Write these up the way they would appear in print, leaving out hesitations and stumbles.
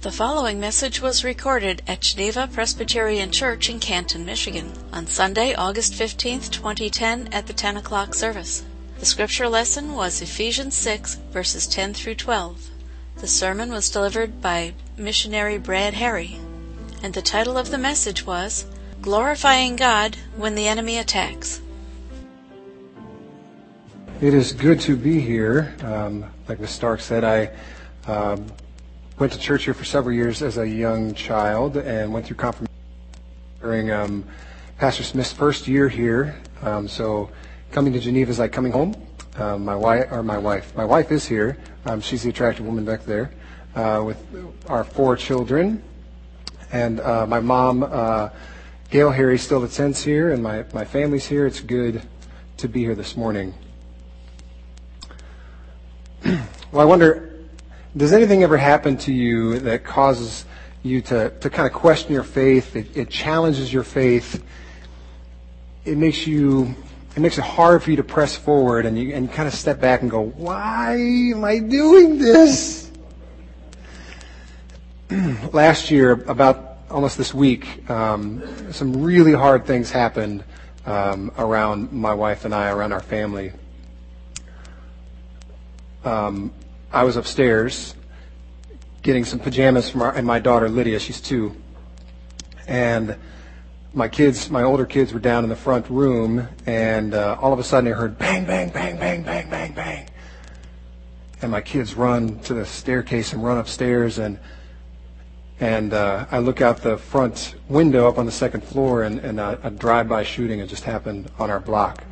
The following message was recorded at Geneva Presbyterian Church in Canton, Michigan, on Sunday, August 15th, 2010, at the 10 o'clock service. The scripture lesson was Ephesians 6, verses 10 through 12. The sermon was delivered by missionary Brad Harry, and the title of the message was Glorifying God When the Enemy Attacks. It is good to be here. Like Ms. Stark said, I went to church here for several years as a young child and went through confirmation during Pastor Smith's first year here. So coming to Geneva is like coming home. My wife is here. She's the attractive woman back there with our 4 children. And my mom, Gail Harry, still attends here, and my family's here. It's good to be here this morning. Well, I wonder, does anything ever happen to you that causes you to kind of question your faith? It challenges your faith. It makes it hard for you to press forward, and you kind of step back and go, why am I doing this? Last year, about almost this week, some really hard things happened around my wife and I, around our family. I was upstairs getting some pajamas from my daughter Lydia. She's 2, and my older kids were down in the front room, and all of a sudden I heard bang, bang, bang, bang, bang, bang, bang, and my kids run to the staircase and run upstairs, and I look out the front window up on the 2nd floor, and a drive-by shooting had just happened on our block.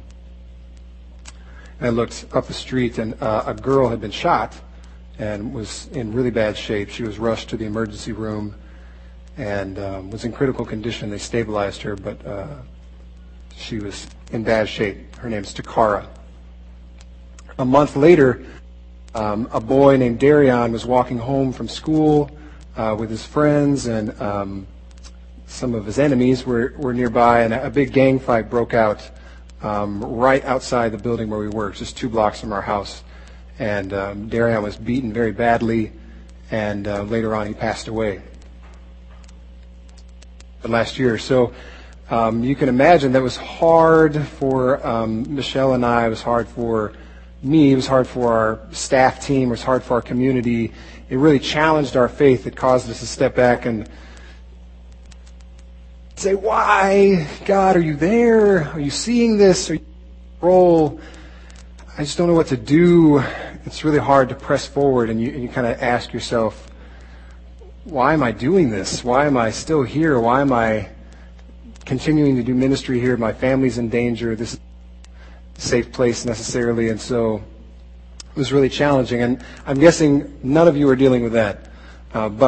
I looked up the street, and a girl had been shot and was in really bad shape. She was rushed to the emergency room and was in critical condition. They stabilized her, but she was in bad shape. Her name's Takara. A month later, a boy named Darion was walking home from school with his friends, and some of his enemies were nearby, and a big gang fight broke out right outside the building where we worked, just 2 blocks from our house. And Darion was beaten very badly, and later on he passed away last year. So you can imagine that was hard for Michelle and I. It was hard for me. It was hard for our staff team. It was hard for our community. It really challenged our faith. It caused us to step back and say, why, God, are you there? Are you seeing this? Are you in control? I just don't know what to do. It's really hard to press forward, and you kind of ask yourself, why am I doing this? Why am I still here? Why am I continuing to do ministry here? My family's in danger. This is a safe place necessarily, and so it was really challenging. And I'm guessing none of you are dealing with that, but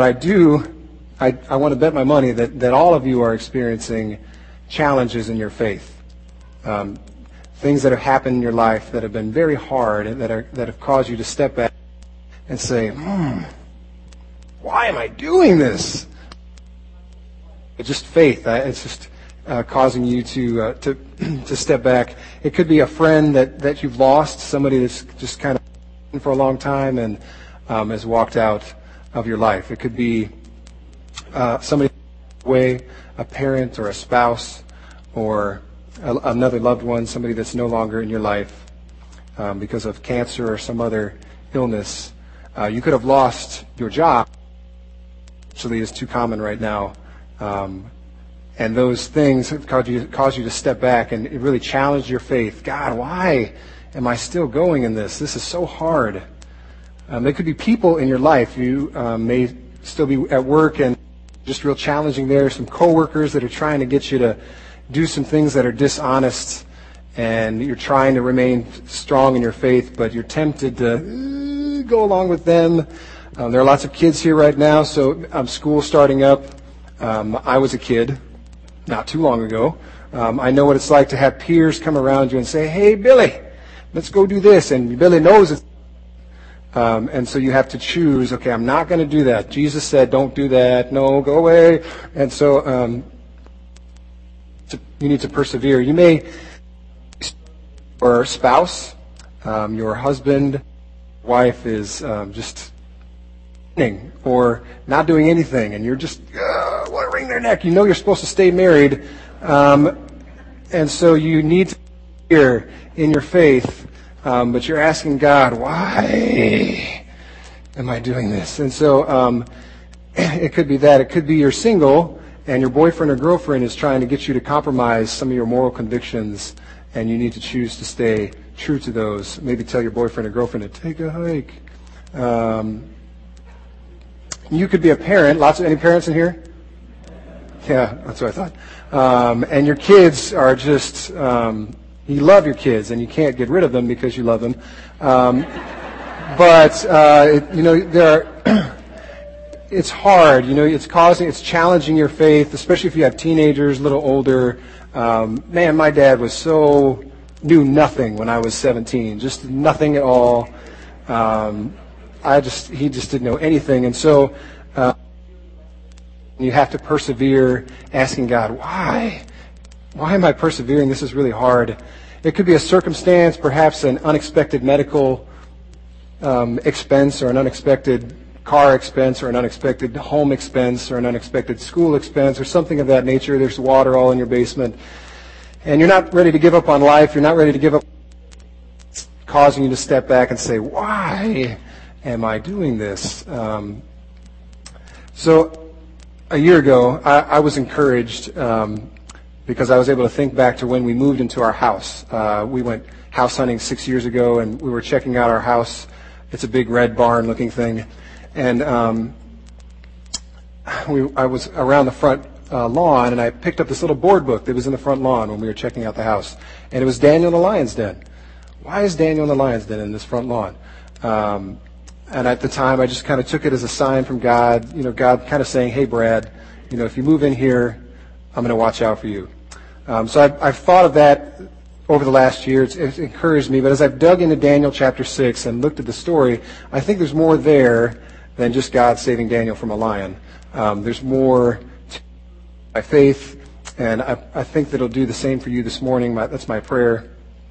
I want to bet my money that all of you are experiencing challenges in your faith. Things that have happened in your life that have been very hard and that have caused you to step back and say, why am I doing this? It's just faith. It's just causing you to step back. It could be a friend that you've lost, somebody that's just kind of for a long time and has walked out of your life. It could be somebody away, a parent or a spouse or another loved one, somebody that's no longer in your life because of cancer or some other illness. You could have lost your job, actually is too common right now. And those things have caused you to step back, and it really challenged your faith. God, why am I still going in this? This is so hard. There could be people in your life. You may still be at work and just real challenging there. Some coworkers that are trying to get you to do some things that are dishonest, and you're trying to remain strong in your faith, but you're tempted to go along with them. There are lots of kids here right now, so school's starting up. I was a kid not too long ago. I know what it's like to have peers come around you and say, hey, Billy, let's go do this, and Billy knows it's and so you have to choose, okay, I'm not going to do that. Jesus said, don't do that. No, go away. And so you need to persevere. You may, your spouse, your husband, wife is just or not doing anything, and you're just want to wring their neck. You know you're supposed to stay married, and so you need to be here in your faith, but you're asking God, why am I doing this? And so it could be that. It could be you're single, and your boyfriend or girlfriend is trying to get you to compromise some of your moral convictions, and you need to choose to stay true to those. Maybe tell your boyfriend or girlfriend to take a hike. You could be a parent. Any parents in here? Yeah, that's what I thought. And your kids are just, you love your kids, and you can't get rid of them because you love them. It's hard. It's challenging your faith, especially if you have teenagers, a little older. Man, my dad knew nothing when I was 17, just nothing at all. He just didn't know anything. And so you have to persevere, asking God, why? Why am I persevering? This is really hard. It could be a circumstance, perhaps an unexpected medical expense, or an unexpected car expense, or an unexpected home expense, or an unexpected school expense, or something of that nature. There's water all in your basement. And you're not ready to give up on life. You're not ready to give up. It's causing you to step back and say, why am I doing this? So a year ago, I was encouraged because I was able to think back to when we moved into our house. We went house hunting 6 years ago, and we were checking out our house. It's a big red barn-looking thing. And I was around the front lawn, and I picked up this little board book that was in the front lawn when we were checking out the house. And it was Daniel in the Lion's Den. Why is Daniel in the Lion's Den in this front lawn? And at the time, I just kind of took it as a sign from God, God kind of saying, hey, Brad, if you move in here, I'm going to watch out for you. So I've thought of that over the last year. It's encouraged me. But as I've dug into Daniel chapter 6 and looked at the story, I think there's more there than just God saving Daniel from a lion. There's more to my faith, and I think that it'll do the same for you this morning. That's my prayer.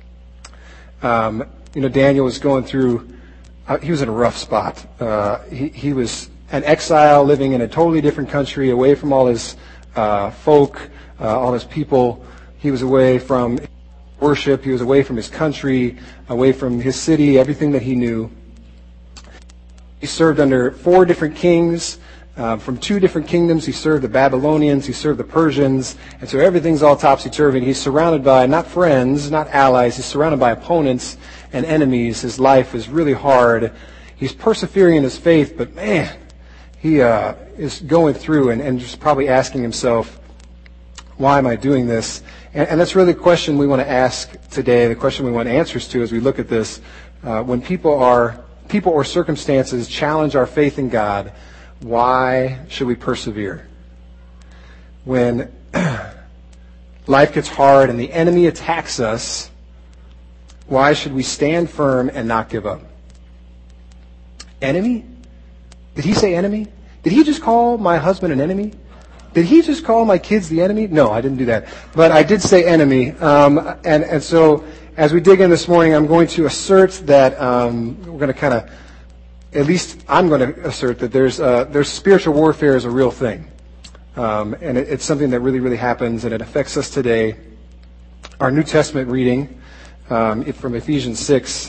Daniel was going through, he was in a rough spot. He was an exile living in a totally different country, away from all his folk, all his people. He was away from worship. He was away from his country, away from his city, everything that he knew. He served under 4 different kings. From 2 different kingdoms. He served the Babylonians, he served the Persians, and so everything's all topsy-turvy. He's surrounded by not friends, not allies, he's surrounded by opponents and enemies. His life is really hard. He's persevering in his faith, but man, he is going through and just probably asking himself, why am I doing this? And that's really the question we want to ask today, the question we want answers to as we look at this. When people or circumstances challenge our faith in God, why should we persevere? When life gets hard and the enemy attacks us, why should we stand firm and not give up? Enemy? Did he say enemy? Did he just call my husband an enemy? Did he just call my kids the enemy? No, I didn't do that. But I did say enemy. And so as we dig in this morning, I'm going to assert that we're going to kind of, at least I'm going to assert that there's spiritual warfare is a real thing. And it's something that really, really happens, and it affects us today. Our New Testament reading from Ephesians 6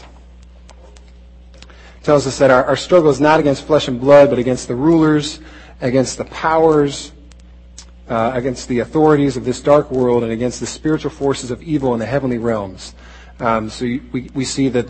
tells us that our struggle is not against flesh and blood, but against the rulers, against the powers, against the authorities of this dark world, and against the spiritual forces of evil in the heavenly realms. So we see that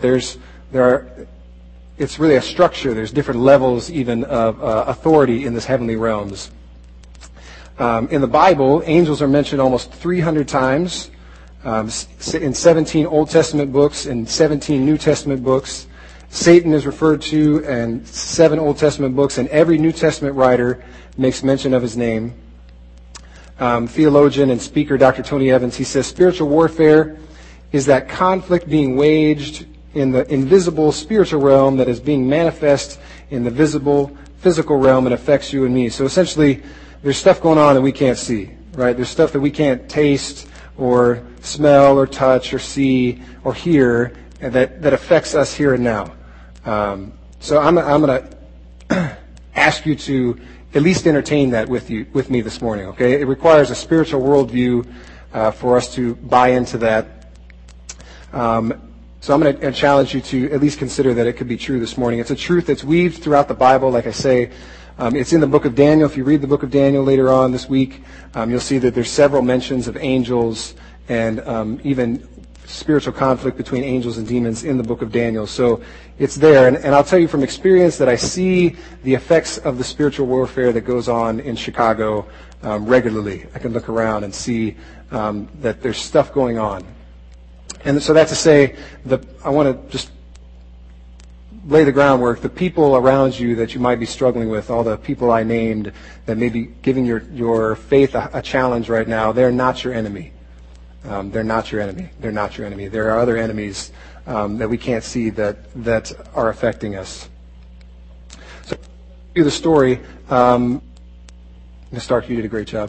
it's really a structure. There's different levels even of authority in this heavenly realms. In the Bible, angels are mentioned almost 300 times in 17 Old Testament books and 17 New Testament books. Satan is referred to in 7 Old Testament books, and every New Testament writer makes mention of his name. Theologian and speaker Dr. Tony Evans, he says, spiritual warfare is that conflict being waged in the invisible spiritual realm that is being manifest in the visible physical realm and affects you and me. So essentially, there's stuff going on that we can't see, right? There's stuff that we can't taste or smell or touch or see or hear that affects us here and now. So I'm going to ask you to at least entertain that with me this morning, okay? It requires a spiritual worldview for us to buy into that. So I'm going to challenge you to at least consider that it could be true this morning. It's a truth that's weaved throughout the Bible, like I say. It's in the book of Daniel. If you read the book of Daniel later on this week, you'll see that there's several mentions of angels and even spiritual conflict between angels and demons in the book of Daniel. So it's there. And I'll tell you from experience that I see the effects of the spiritual warfare that goes on in Chicago regularly. I can look around and see that there's stuff going on. And so that's to say that I want to just lay the groundwork. The people around you that you might be struggling with, all the people I named that may be giving your faith a challenge right now, they're not your enemy. They're not your enemy. They're not your enemy. There are other enemies that we can't see that are affecting us. So, the story. Mr. Stark, you did a great job.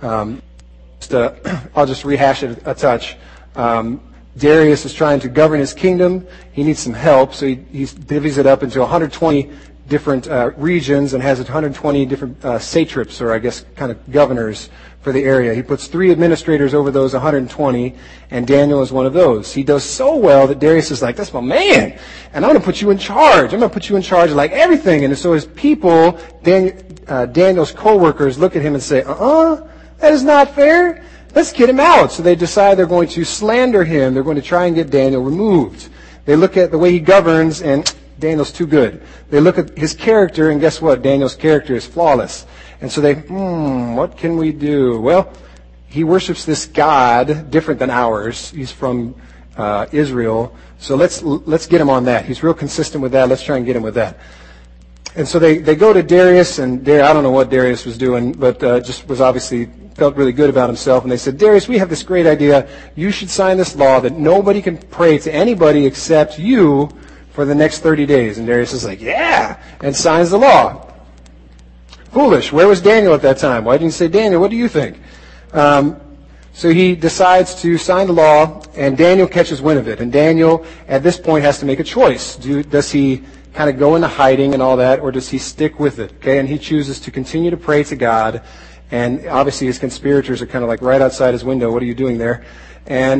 I'll just rehash it a touch. Darius is trying to govern his kingdom. He needs some help, so he divvies it up into 120 different regions and has 120 different satraps, or I guess kind of governors for the area. He puts 3 administrators over those 120, and Daniel is one of those. He does so well that Darius is like, that's my man, and I'm going to put you in charge. I'm going to put you in charge of like everything. And so his people, Daniel's co-workers, look at him and say, that is not fair. Let's get him out. So they decide they're going to slander him. They're going to try and get Daniel removed. They look at the way he governs, and Daniel's too good. They look at his character, and guess what? Daniel's character is flawless. And so they, what can we do? Well, he worships this God different than ours. He's from Israel. So let's get him on that. He's real consistent with that. Let's try and get him with that. And so they go to Darius, and I don't know what Darius was doing, but just was obviously felt really good about himself. And they said, Darius, we have this great idea. You should sign this law that nobody can pray to anybody except you for the next 30 days. And Darius is like, yeah, and signs the law. Foolish. Where was Daniel at that time? Why didn't he say, Daniel, what do you think? So he decides to sign the law, and Daniel catches wind of it. And Daniel, at this point, has to make a choice. Does he kind of go into hiding and all that, or does he stick with it? Okay, and he chooses to continue to pray to God. And obviously his conspirators are kind of like right outside his window. What are you doing there? And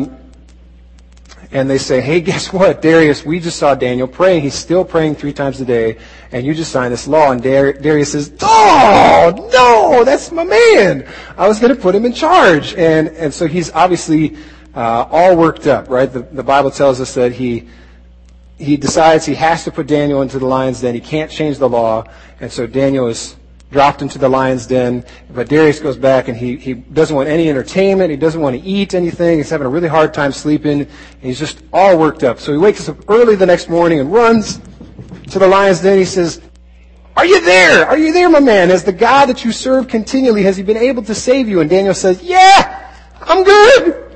they say, hey, guess what, Darius, we just saw Daniel praying. He's still praying 3 times a day, and you just signed this law. And Darius says, oh, no, that's my man. I was going to put him in charge. And so he's obviously all worked up, right? The Bible tells us that he decides he has to put Daniel into the lion's den. He can't change the law. And so Daniel is dropped into the lion's den. But Darius goes back, and he doesn't want any entertainment. He doesn't want to eat anything. He's having a really hard time sleeping. And he's just all worked up. So he wakes up early the next morning and runs to the lion's den. He says, are you there? Are you there, my man? Has the God that you serve continually, has he been able to save you? And Daniel says, yeah, I'm good.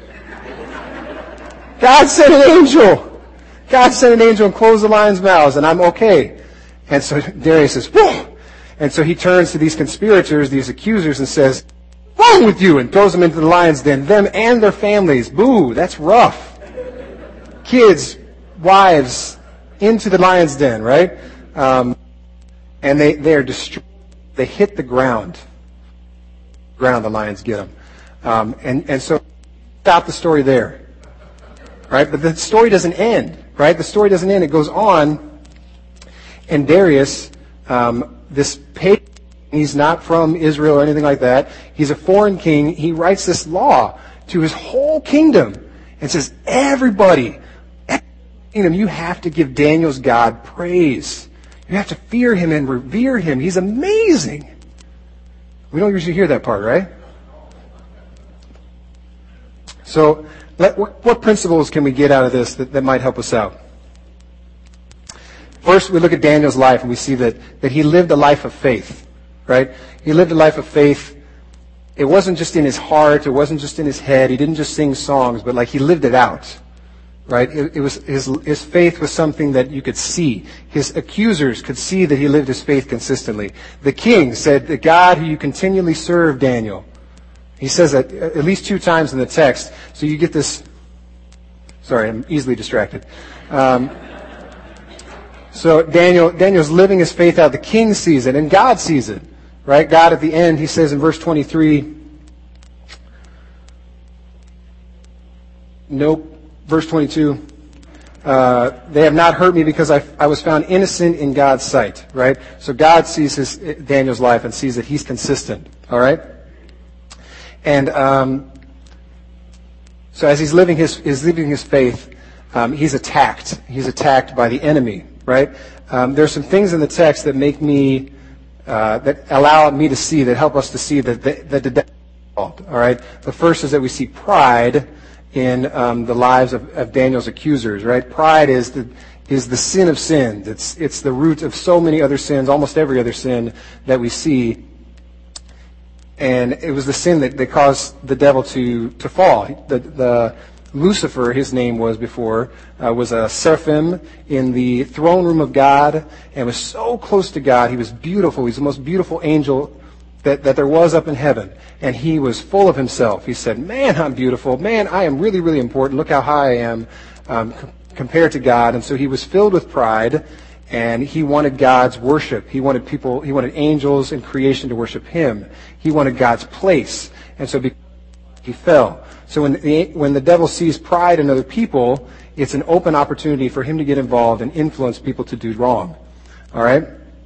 God sent an angel. God sent an angel and closed the lion's mouths, and I'm okay. And so Darius says, whoa. And so he turns to these conspirators, these accusers, and says, what's wrong with you? And throws them into the lion's den, them and their families. Boo, that's rough. Kids, wives, into the lion's den, right? And they are destroyed. They hit the ground. The lions get them. And so stop the story there. Right? But the story doesn't end. Right? The story doesn't end. It goes on. And Darius, this pagan, he's not from Israel or anything like that. He's a foreign king. He writes this law to his whole kingdom and says, everybody, kingdom, you have to give Daniel's God praise. You have to fear him and revere him. He's amazing. We don't usually hear that part, right? So, what principles can we get out of this that might help us out? First, we look at Daniel's life, and we see that he lived a life of faith, right? He lived a life of faith. It wasn't just in his heart. It wasn't just in his head. He didn't just sing songs, but like he lived it out, right? It was his faith was something that you could see. His accusers could see that he lived his faith consistently. The king said, the God who you continually serve, Daniel. He says that at least 2 times in the text. So you get this. Sorry, I'm easily distracted. So Daniel's living his faith out. The king sees it, and God sees it. Right? God at the end, he says in verse 23, verse 22, they have not hurt me because I was found innocent in God's sight. Right? So God sees Daniel's life and sees that he's consistent. All right? And so as he's living his faith, he's attacked. He's attacked by the enemy. Right? There's some things in the text that make me that allow me to see, that help us to see that the devil is involved. All right. The first is that we see pride in the lives of Daniel's accusers. Right. Pride is the sin of sins. It's the root of so many other sins, almost every other sin that we see. And it was the sin that caused the devil to fall. The Lucifer, his name was before, was a seraphim in the throne room of God and was so close to God. He was beautiful. He's the most beautiful angel that there was up in heaven. And he was full of himself. He said, man, I'm beautiful. Man, I am really, really important. Look how high I am compared to God. And so he was filled with pride, and he wanted God's worship. He wanted angels in creation to worship him. He wanted God's place. And so he fell. So when the devil sees pride in other people, it's an open opportunity for him to get involved and influence people to do wrong. All right?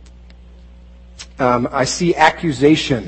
I see accusation.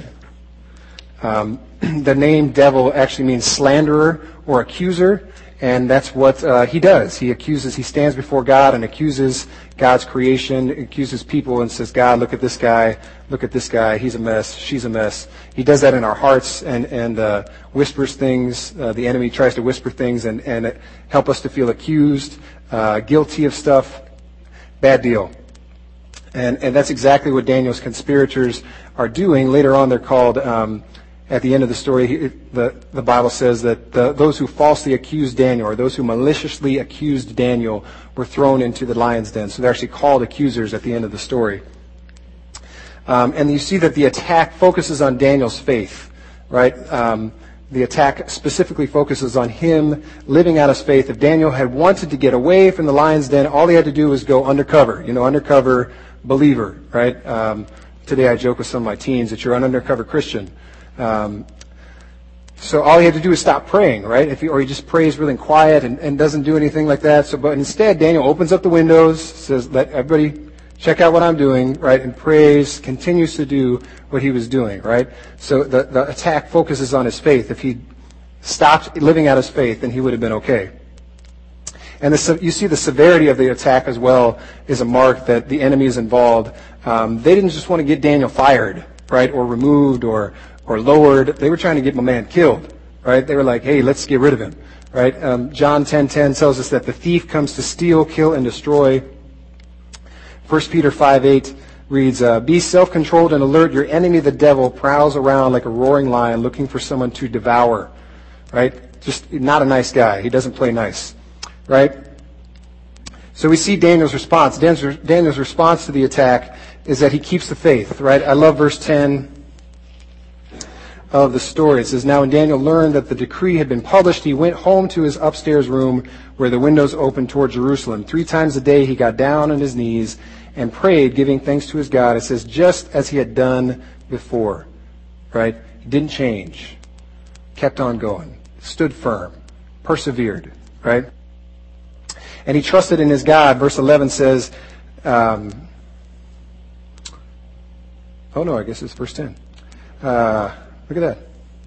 The name devil actually means slanderer or accuser, and that's what he does. He stands before God and accuses God's creation, accuses people and says, God, look at this guy, he's a mess, she's a mess. He does that in our hearts and whispers things. The enemy tries to whisper things and help us to feel accused, guilty of stuff. Bad deal. And that's exactly what Daniel's conspirators are doing. Later on, they're called, at the end of the story, the Bible says that those who falsely accused Daniel, or those who maliciously accused Daniel, were thrown into the lion's den. So they're actually called accusers at the end of the story. And you see that the attack focuses on Daniel's faith, right? The attack specifically focuses on him living out his faith. If Daniel had wanted to get away from the lion's den, all he had to do was go undercover, undercover believer, right? Today I joke with some of my teens that you're an undercover Christian. So all he had to do is stop praying, right? Or he just prays really quiet and doesn't do anything like that. But instead, Daniel opens up the windows, says, let everybody check out what I'm doing, right? And prays, continues to do what he was doing, right? So the attack focuses on his faith. If he stopped living out his faith, then he would have been okay. And you see the severity of the attack as well is a mark that the enemy is involved. They didn't just want to get Daniel fired, right, or removed or lowered. They were trying to get my man killed, right? They were like, hey, let's get rid of him, right? John 10:10 tells us that the thief comes to steal, kill, and destroy. 1 Peter 5:8 reads, be self-controlled and alert. Your enemy, the devil, prowls around like a roaring lion looking for someone to devour, right? Just not a nice guy. He doesn't play nice, right? So we see Daniel's response. Daniel's response to the attack is that he keeps the faith, right? I love verse 10 of the story. It says, now when Daniel learned that the decree had been published, he went home to his upstairs room where the windows opened toward Jerusalem. 3 times a day he got down on his knees and prayed, giving thanks to his God. It says, just as he had done before, right? He didn't change. Kept on going. Stood firm. Persevered, right? And he trusted in his God. Verse 11 says, oh no, I guess it's verse 10. Look at that.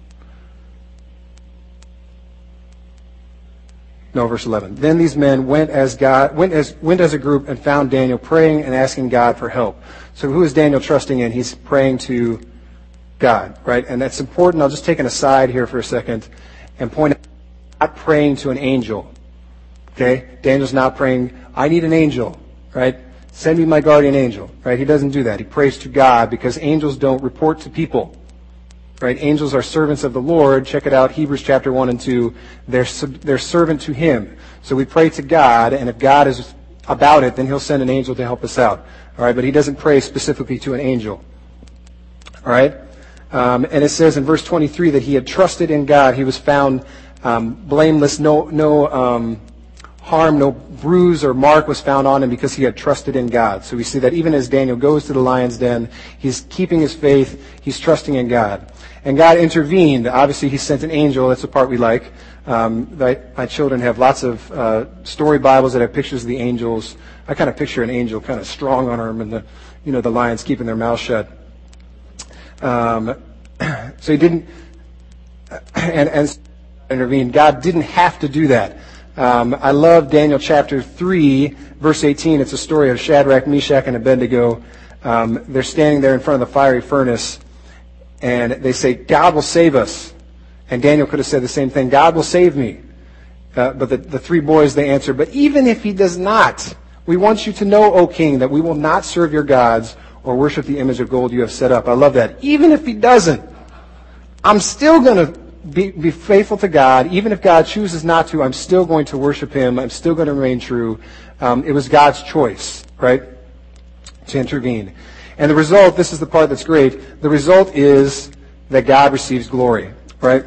No, verse 11. Then these men went as a group and found Daniel praying and asking God for help. So who is Daniel trusting in? He's praying to God, right? And that's important. I'll just take an aside here for a second and point out, not praying to an angel. Okay? Daniel's not praying, I need an angel, right? Send me my guardian angel, right? He doesn't do that. He prays to God because angels don't report to people. Right? Angels are servants of the Lord. Check it out, Hebrews chapter 1 and 2. They're servant to Him. So we pray to God, and if God is about it, then He'll send an angel to help us out. All right? But He doesn't pray specifically to an angel. All right? And it says in verse 23 that he had trusted in God. He was found blameless, no harm, no bruise or mark was found on him because he had trusted in God. So we see that even as Daniel goes to the lion's den, he's keeping his faith, he's trusting in God. And God intervened. Obviously, he sent an angel. That's the part we like. My children have lots of story Bibles that have pictures of the angels. I kind of picture an angel kind of strong on him and the lions keeping their mouth shut. So he didn't, and intervene. God didn't have to do that. I love Daniel chapter 3, verse 18. It's a story of Shadrach, Meshach, and Abednego. They're standing there in front of the fiery furnace, and they say, God will save us. And Daniel could have said the same thing, God will save me. But the three boys, they answer, but even if he does not, we want you to know, O king, that we will not serve your gods or worship the image of gold you have set up. I love that. Even if he doesn't, I'm still going to be faithful to God. Even if God chooses not to, I'm still going to worship him. I'm still going to remain true. It was God's choice, right, to intervene. And the result, this is the part that's great, the result is that God receives glory, right?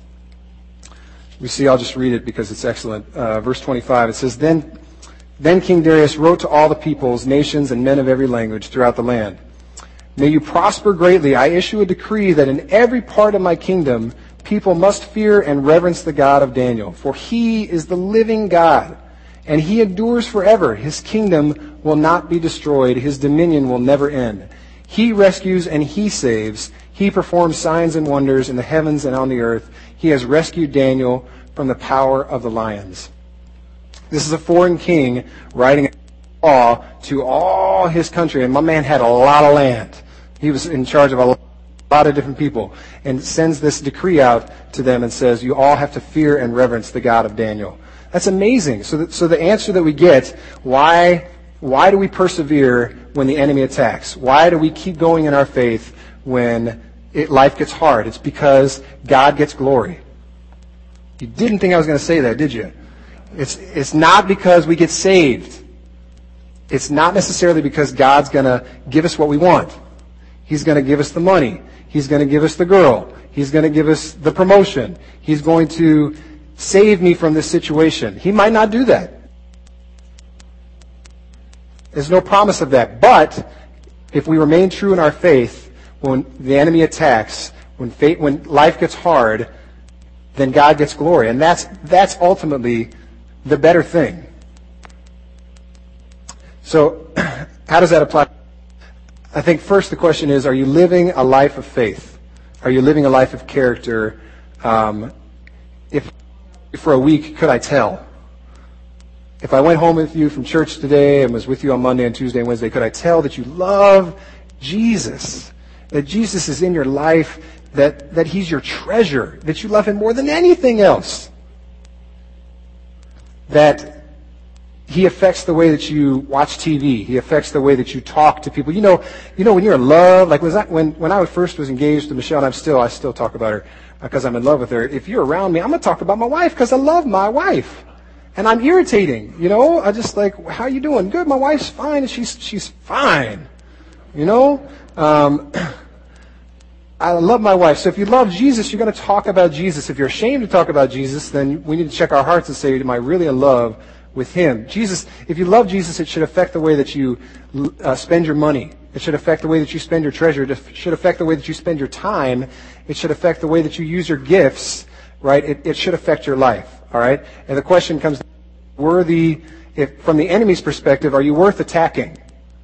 We see, I'll just read it because it's excellent. Verse 25, it says, Then King Darius wrote to all the peoples, nations, and men of every language throughout the land. May you prosper greatly. I issue a decree that in every part of my kingdom, people must fear and reverence the God of Daniel. For he is the living God, and he endures forever. His kingdom will not be destroyed. His dominion will never end. He rescues and he saves. He performs signs and wonders in the heavens and on the earth. He has rescued Daniel from the power of the lions. This is a foreign king writing a law to all his country. And my man had a lot of land. He was in charge of a lot of different people. And sends this decree out to them and says, you all have to fear and reverence the God of Daniel. That's amazing. So the answer that we get, why do we persevere when the enemy attacks? Why do we keep going in our faith when life gets hard? It's because God gets glory. You didn't think I was going to say that, did you? It's not because we get saved. It's not necessarily because God's going to give us what we want. He's going to give us the money. He's going to give us the girl. He's going to give us the promotion. He's going to save me from this situation. He might not do that. There's no promise of that. But if we remain true in our faith, when the enemy attacks, when life gets hard, then God gets glory. And that's ultimately the better thing. So how does that apply? I think first the question is, are you living a life of faith? Are you living a life of character? If for a week, could I tell? If I went home with you from church today and was with you on Monday and Tuesday and Wednesday, could I tell that you love Jesus? That Jesus is in your life, that he's your treasure, that you love him more than anything else? That he affects the way that you watch TV. He affects the way that you talk to people. You know when you're in love, like when I first was engaged to Michelle, and I still talk about her because I'm in love with her. If you're around me, I'm going to talk about my wife because I love my wife. And I'm irritating, I just like, how you doing? Good, my wife's fine, and she's fine. I love my wife. So if you love Jesus, you're going to talk about Jesus. If you're ashamed to talk about Jesus, then we need to check our hearts and say, am I really in love with him? Jesus, if you love Jesus, it should affect the way that you spend your money. It should affect the way that you spend your treasure. It should affect the way that you spend your time. It should affect the way that you use your gifts, right? It should affect your life, all right? And the question comes, from the enemy's perspective, are you worth attacking?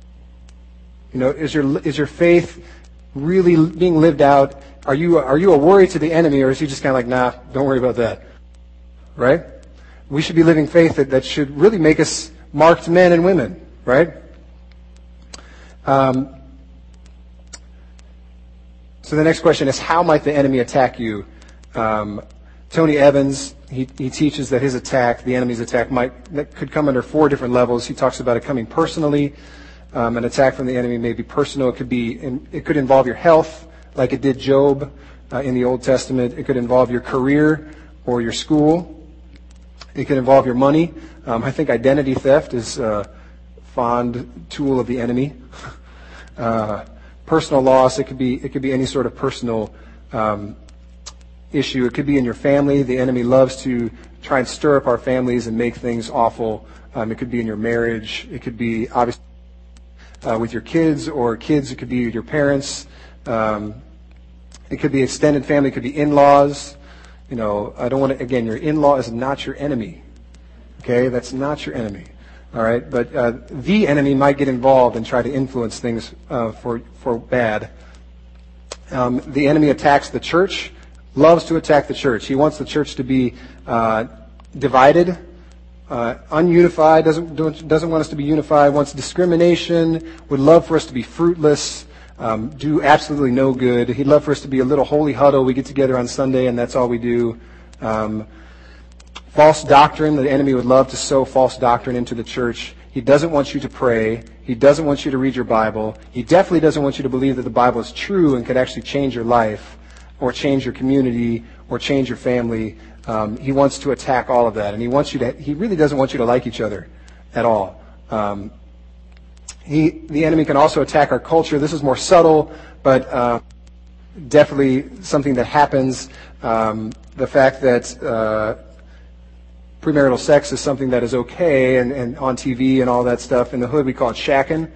Is your faith really being lived out? Are you a worry to the enemy, or is he just kind of like, nah, don't worry about that, right? We should be living faith that should really make us marked men and women, right? So the next question is, how might the enemy attack you? Tony Evans, he teaches that his attack, the enemy's attack, that could come under 4 different levels. He talks about it coming personally. An attack from the enemy may be personal. It could involve your health, like it did Job in the Old Testament. It could involve your career or your school. It could involve your money. I think identity theft is a fond tool of the enemy. Personal loss. It could be any sort of personal issue. It could be in your family. The enemy loves to try and stir up our families and make things awful. It could be in your marriage. It could be obviously with your kids or kids. It could be with your parents. It could be extended family. It could be in-laws. I don't want to, again, your in-law is not your enemy. Okay? That's not your enemy. All right? But the enemy might get involved and try to influence things for bad. The enemy attacks the church, loves to attack the church. He wants the church to be divided, ununified, doesn't want us to be unified, wants discrimination, would love for us to be fruitless, do absolutely no good. He'd love for us to be a little holy huddle. We get together on Sunday and that's all we do. False doctrine. The enemy would love to sow false doctrine into the church. He doesn't want you to pray. He doesn't want you to read your Bible. He definitely doesn't want you to believe that the Bible is true and could actually change your life or change your community or change your family. He wants to attack all of that. And he really doesn't want you to like each other at all. The enemy can also attack our culture. This is more subtle, but definitely something that happens. The fact that premarital sex is something that is okay and on TV and all that stuff. In the hood, we call it shacking.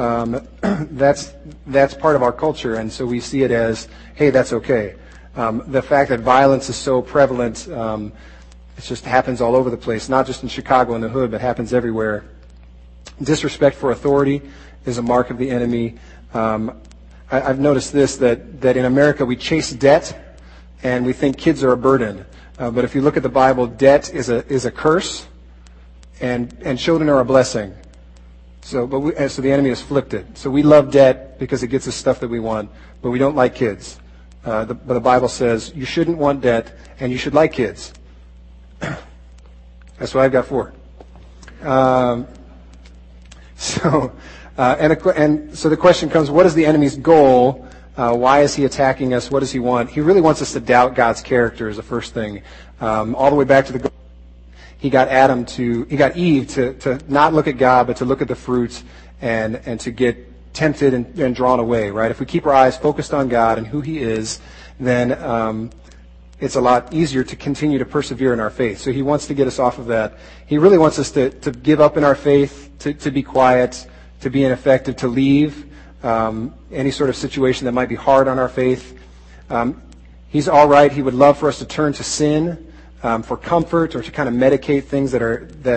That's part of our culture, and so we see it as, hey, that's okay. The fact that violence is so prevalent, it just happens all over the place, not just in Chicago in the hood, but happens everywhere. Disrespect for authority is a mark of the enemy. I've noticed this, that in America we chase debt and we think kids are a burden. But if you look at the Bible, debt is a curse and children are a blessing. So the enemy has flipped it. So we love debt because it gets us stuff that we want, but we don't like kids. But the Bible says you shouldn't want debt and you should like kids. That's why I've got 4. So the question comes, what is the enemy's goal? Why is he attacking us? What does he want? He really wants us to doubt God's character is the first thing. All the way back to the he got Eve to not look at God, but to look at the fruits and to get tempted and drawn away, right? If we keep our eyes focused on God and who he is, then it's a lot easier to continue to persevere in our faith. So he wants to get us off of that. He really wants us to give up in our faith, to be quiet, to be ineffective, to leave any sort of situation that might be hard on our faith. He's all right. He would love for us to turn to sin for comfort or to kind of medicate things that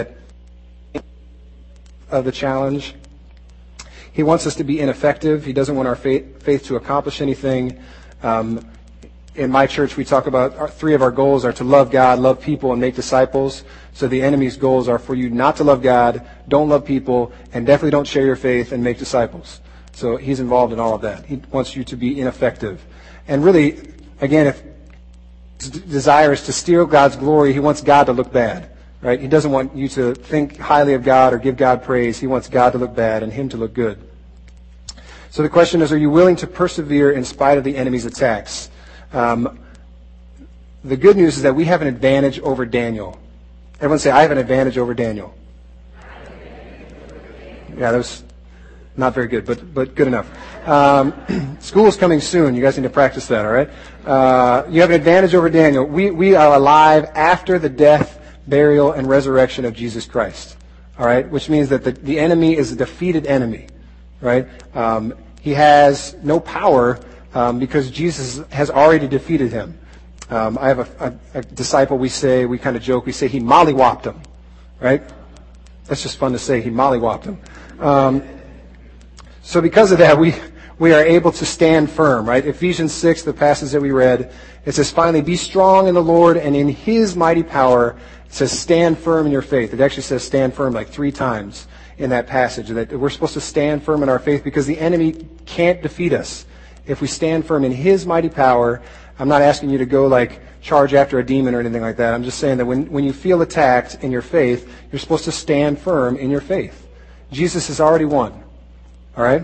of the challenge. He wants us to be ineffective. He doesn't want our faith to accomplish anything. In my church, we talk about 3 of our goals are to love God, love people, and make disciples. So the enemy's goals are for you not to love God, don't love people, and definitely don't share your faith and make disciples. So he's involved in all of that. He wants you to be ineffective. And really, again, if his desire is to steal God's glory, he wants God to look bad. Right? He doesn't want you to think highly of God or give God praise. He wants God to look bad and him to look good. So the question is, are you willing to persevere in spite of the enemy's attacks? The good news is that we have an advantage over Daniel. Everyone say, I have an advantage over Daniel. Yeah, that was not very good, but good enough. School's coming soon. You guys need to practice that, all right? You have an advantage over Daniel. We are alive after the death, burial, and resurrection of Jesus Christ, all right? Which means that the enemy is a defeated enemy, right? He has no power because Jesus has already defeated him. I have a disciple, we kind of joke, we say he mollywopped him, right? That's just fun to say, he mollywopped him. So because of that, we are able to stand firm, right? Ephesians 6, the passage that we read, it says, finally, be strong in the Lord and in his mighty power. It says, stand firm in your faith. It actually says stand firm like 3 times in that passage, that we're supposed to stand firm in our faith because the enemy can't defeat us. If we stand firm in his mighty power, I'm not asking you to go like charge after a demon or anything like that. I'm just saying that when you feel attacked in your faith, you're supposed to stand firm in your faith. Jesus has already won. All right?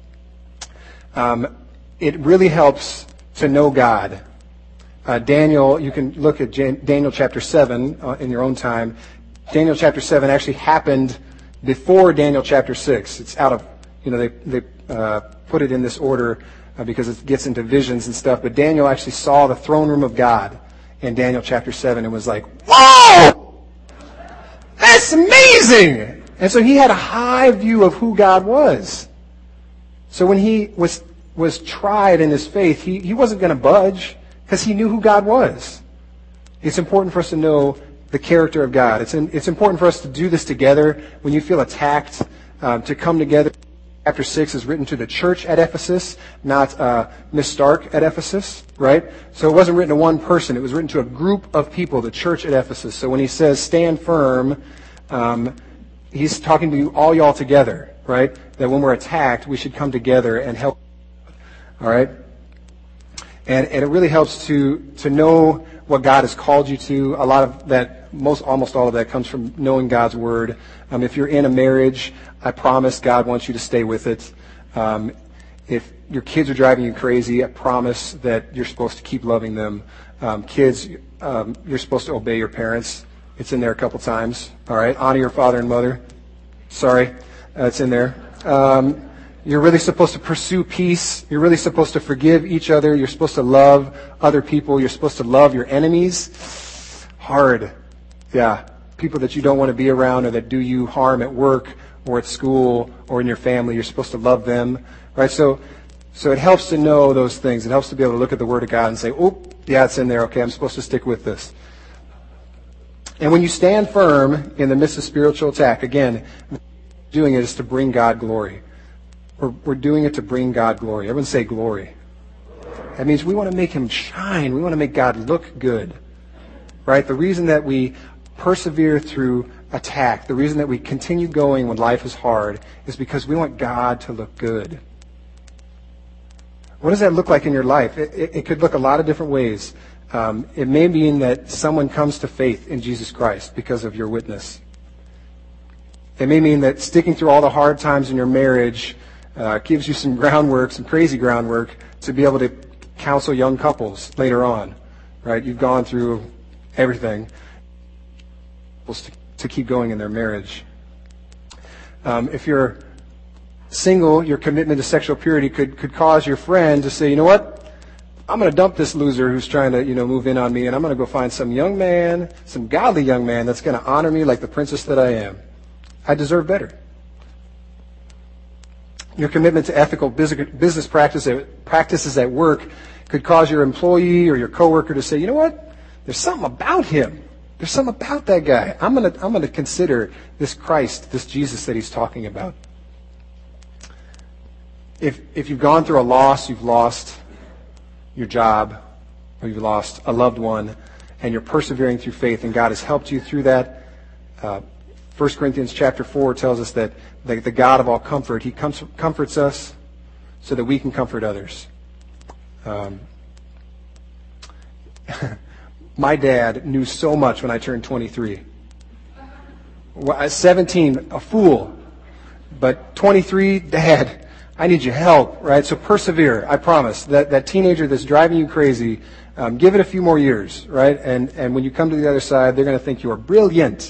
It really helps to know God. Daniel, you can look at Daniel chapter 7 in your own time. Daniel chapter 7 actually happened before Daniel chapter 6. It's out of, they put it in this order because it gets into visions and stuff. But Daniel actually saw the throne room of God in Daniel chapter 7 and was like, whoa! That's amazing! And so he had a high view of who God was. So when he was tried in his faith, he wasn't going to budge because he knew who God was. It's important for us to know the character of God. It's important for us to do this together. When you feel attacked, to come together. Chapter 6 is written to the church at Ephesus, not Miss Stark at Ephesus, right? So it wasn't written to one person. It was written to a group of people, the church at Ephesus. So when he says stand firm, he's talking to all y'all together, right? That when we're attacked, we should come together and help. All right? And it really helps to know what God has called you to. A lot of that, almost all of that comes from knowing God's Word. If you're in a marriage, I promise God wants you to stay with it. If your kids are driving you crazy, I promise that you're supposed to keep loving them. Kids, you're supposed to obey your parents. It's in there a couple times. All right? Honor your father and mother. Sorry, it's in there. You're really supposed to pursue peace. You're really supposed to forgive each other. You're supposed to love other people. You're supposed to love your enemies. Hard. Yeah. People that you don't want to be around or that do you harm at work or at school or in your family. You're supposed to love them. Right? So it helps to know those things. It helps to be able to look at the Word of God and say, oh, yeah, it's in there. Okay, I'm supposed to stick with this. And when you stand firm in the midst of spiritual attack, again, doing it is to bring God glory. We're doing it to bring God glory. Everyone say glory. That means we want to make Him shine. We want to make God look good. Right? The reason that we persevere through attack, the reason that we continue going when life is hard, is because we want God to look good. What does that look like in your life? It could look a lot of different ways. It may mean that someone comes to faith in Jesus Christ because of your witness. It may mean that sticking through all the hard times in your marriage gives you some groundwork, some crazy groundwork, to be able to counsel young couples later on. Right? You've gone through everything to keep going in their marriage. If you're single, your commitment to sexual purity could cause your friend to say, you know what? I'm going to dump this loser who's trying to, move in on me, and I'm going to go find some young man, some godly young man that's going to honor me like the princess that I am. I deserve better. Your commitment to ethical business practices at work could cause your employee or your coworker to say, you know what? There's something about him. There's something about that guy. I'm going to consider this Christ, this Jesus that he's talking about. If you've gone through a loss, you've lost your job, or you've lost a loved one, and you're persevering through faith, and God has helped you through that. 1 Corinthians chapter 4 tells us that the God of all comfort, He comforts us so that we can comfort others. My dad knew so much when I turned 23. 17, a fool. But 23, Dad, I need your help, right? So persevere, I promise. That teenager that's driving you crazy, give it a few more years, right? And when you come to the other side, they're going to think you're brilliant.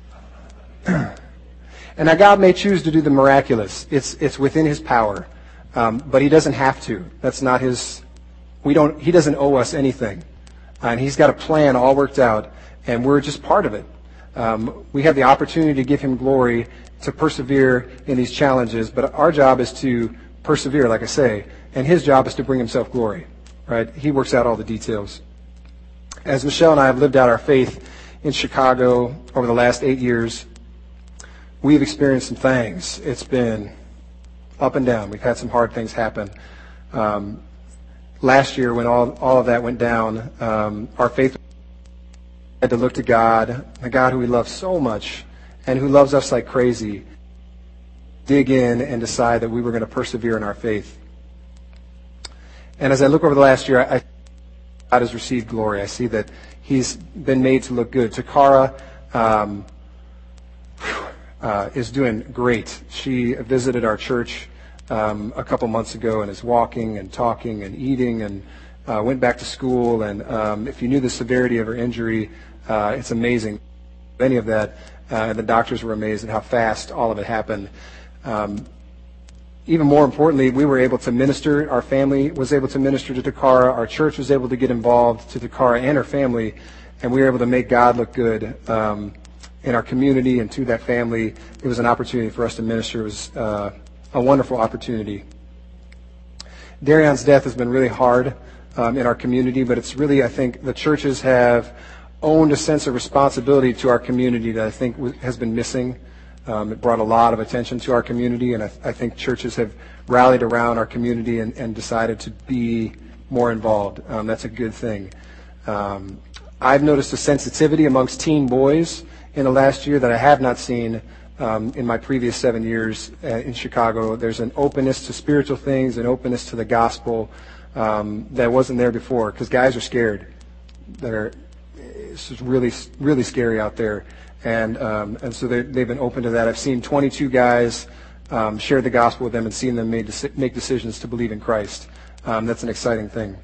And now God may choose to do the miraculous. It's within His power. But He doesn't have to. That's not His... He doesn't owe us anything. And He's got a plan all worked out, and we're just part of it. We have the opportunity to give Him glory, to persevere in these challenges, but our job is to persevere, like I say, and His job is to bring Himself glory. Right? He works out all the details. As Michelle and I have lived out our faith in Chicago over the last 8 years, we've experienced some things. It's been up and down. We've had some hard things happen. Last year, when all of that went down, our faith had to look to God, the God who we love so much and who loves us like crazy, dig in and decide that we were going to persevere in our faith. And as I look over the last year, God has received glory. I see that He's been made to look good. Takara is doing great. She visited our church a couple months ago and is walking and talking and eating and went back to school. And if you knew the severity of her injury, it's amazing. Any of that, the doctors were amazed at how fast all of it happened. even more importantly, we were able to minister. Our family was able to minister to Takara. Our church was able to get involved to Takara and her family, and we were able to make God look good in our community and to that family. It was an opportunity for us to minister. It was a wonderful opportunity. Darion's death has been really hard in our community, but it's really, I think, the churches have owned a sense of responsibility to our community that I think has been missing. It brought a lot of attention to our community, and I think churches have rallied around our community and decided to be more involved. That's a good thing. I've noticed a sensitivity amongst teen boys in the last year that I have not seen in my previous 7 years in Chicago. There's an openness to spiritual things, an openness to the gospel that wasn't there before, because guys are scared. It's just really, really scary out there. And so they've been open to that. I've seen 22 guys share the gospel with them and seen them make decisions to believe in Christ. That's an exciting thing.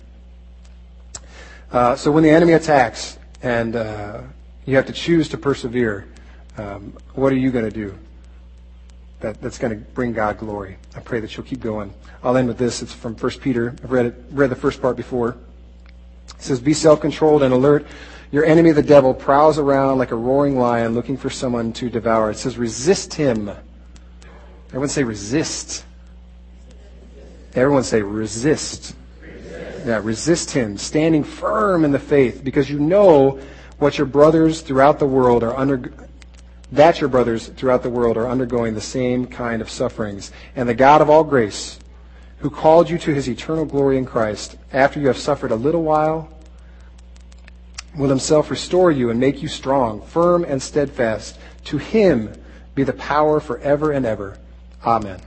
So when the enemy attacks and you have to choose to persevere, what are you going to do that's going to bring God glory? I pray that you'll keep going. I'll end with this. It's from 1 Peter. I've read the first part before. It says, "Be self-controlled and alert. Your enemy, the devil, prowls around like a roaring lion looking for someone to devour." It says, resist him. Everyone say resist. Everyone say resist. Yeah, resist him, standing firm in the faith, because you know what your brothers throughout the world are undergoing the same kind of sufferings. And the God of all grace, who called you to his eternal glory in Christ, after you have suffered a little while, will himself restore you and make you strong, firm, and steadfast. To him be the power forever and ever. Amen.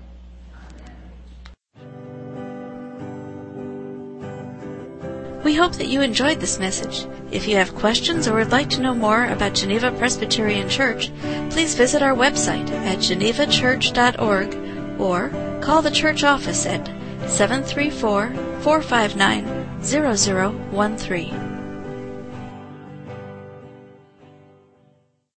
We hope that you enjoyed this message. If you have questions or would like to know more about Geneva Presbyterian Church, please visit our website at genevachurch.org or call the church office at 734-459-0013.